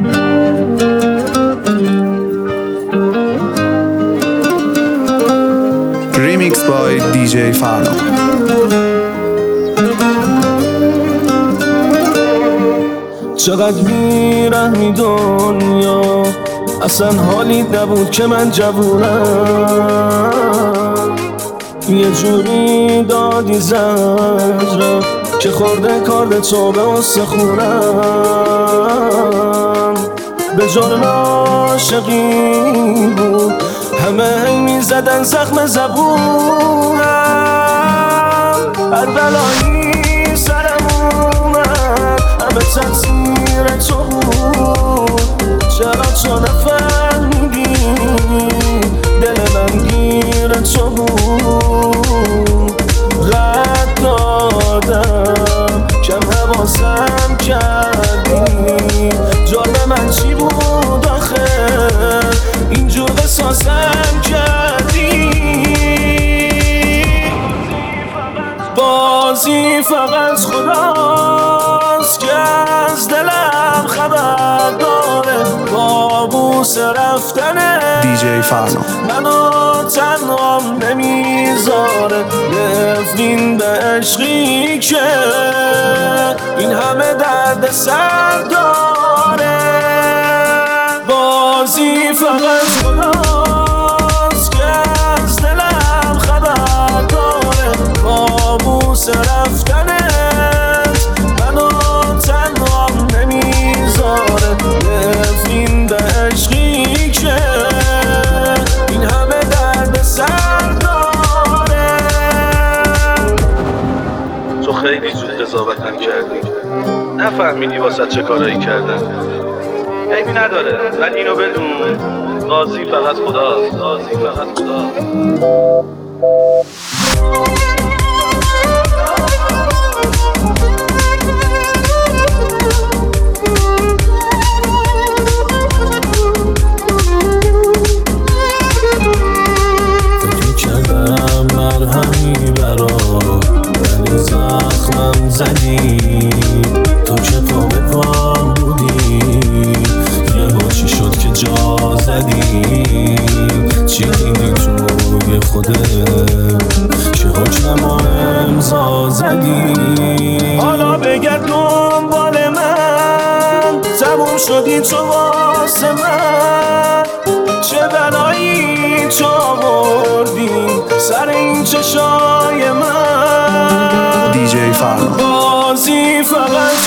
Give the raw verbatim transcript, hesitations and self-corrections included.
Remix by دی جی فرنا. چقدر بی‌رحمی دنیا، اصلا حالی نبود که من جوونم. یه جوری دادی زجرم که خورده کارد تو به استخونم. به جرم عاشقی بود همه هی میزدن زخم زبونم. هر بلایی سرم اومد همه تقصیر تو بود. چرا تو نفهمیدی دل من گیر تو بود. رد دادم کم حواسم کردی. جرم من چی بود آخه اینجور قصاصم کردی. بازی فقط خداست که از دلم خبر داره. کابوس رفتنه دی جی فرنا. منو تنهام نمیذاره. نفرین به عشقی که این همه درد سر داره. بازی فقط خداست که از دلم خبر داره. کابوس رفتنت منو تنهام نمیذاره. نفرین به عشقی که این همه درد سر داره. تو خیلی زود قضاوتم کردی، نفهمیدی واسه چه کارایی کردن. عیبی نداره ولی اینو بدون، قاضی فقط خداست. قاضی فقط خداست. مرهمی برا ولی زخمم زدی. تو که پا به پام بودی یه با چی شد که جا زدی. چی دیدی توی خودت که حکم ما امضا زدی. حالا بگرد دنبال من، تموم شدی تو واسه من. چه بلایی تو آوردی سر این چشای من. دی جی فرنا. بازی فقط